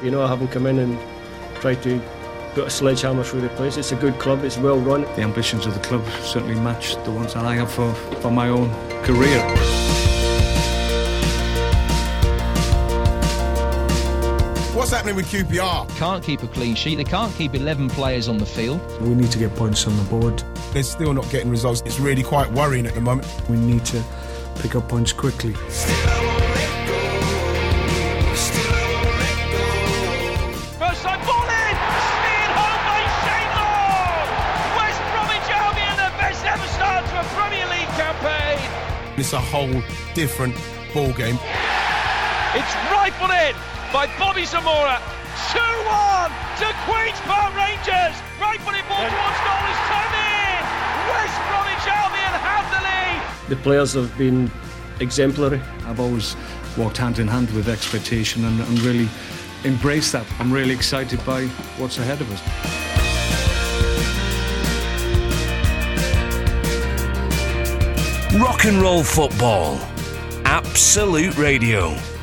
I haven't come in and tried to put a sledgehammer through the place. It's a good club, it's well run. The ambitions of the club certainly match the ones that I have for my own career. What's happening with QPR? Can't keep a clean sheet. They can't keep 11 players on the field. We need to get points on the board. They're still not getting results. It's really quite worrying at the moment. We need to pick up points quickly. First time ball in! Speared home by Shane Long! West Bromwich Albion, the best ever start to a Premier League campaign! It's a whole different ball game. It's rifled in by Bobby Zamora. 2-1 to Queen's Park Rangers. Right-footed ball towards goal is turned in. West Bromwich Albion have the lead. The players have been exemplary. I've always walked hand in hand with expectation and really embraced that. I'm really excited by what's ahead of us. Rock and roll football. Absolute Radio.